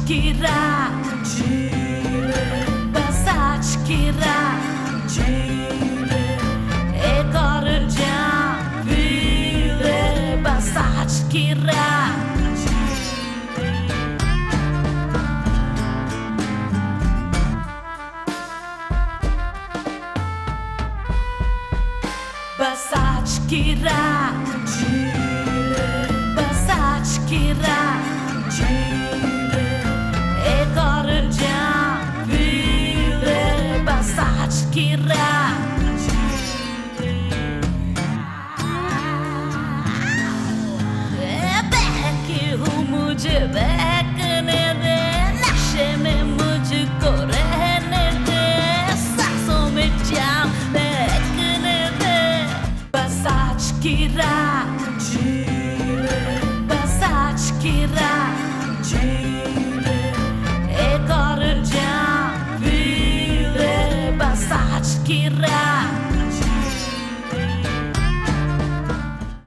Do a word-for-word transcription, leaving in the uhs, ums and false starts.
की रात बस आज की रात एक और जाम पी ले बस आज की रात बस आज की रात बस आज की रात एक और जाम पी ले बस आज की रात बहकी हूँ मुझे बहकने दे नशे में मुझको रहने दे सांसों में जाम बहकने दे बस आज की रात बस आज की रात